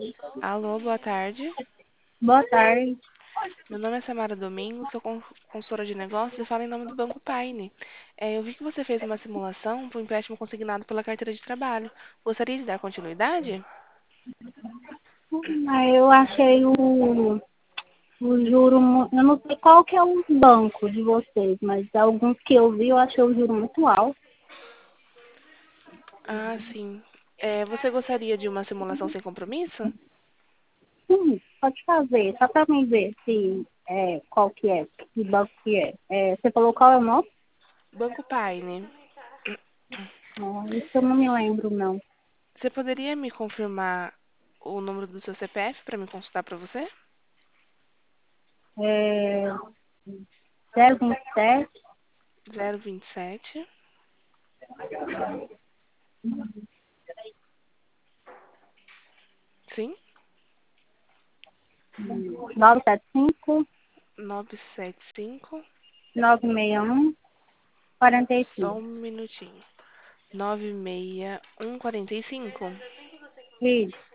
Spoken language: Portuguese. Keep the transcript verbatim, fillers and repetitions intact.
Alô, boa tarde. Boa tarde. Meu nome é Samara Domingos, sou con- consultora de negócios e falo em nome do Banco Paine. É, eu vi que você fez uma simulação para um empréstimo consignado pela carteira de trabalho. Gostaria de dar continuidade? Aí eu achei o, o juro, mu- eu não sei qual que é o banco de vocês, mas alguns que eu vi eu achei o juro muito alto. Ah, sim. É, você gostaria de uma simulação sem compromisso? Sim, pode fazer, só para mim ver se é, qual que é, que banco que é. É, você falou qual é o nome? Banco Paine. Ah, isso eu não me lembro, não. Você poderia me confirmar o número do seu C P F para me consultar para você? É zero vinte e sete, Zero vinte e sete. Sim? nove sete cinco, Nove sete cinco. nove seis um, quarenta e Só cinco. um minutinho. Nove seis um quarenta e cinco. Isso.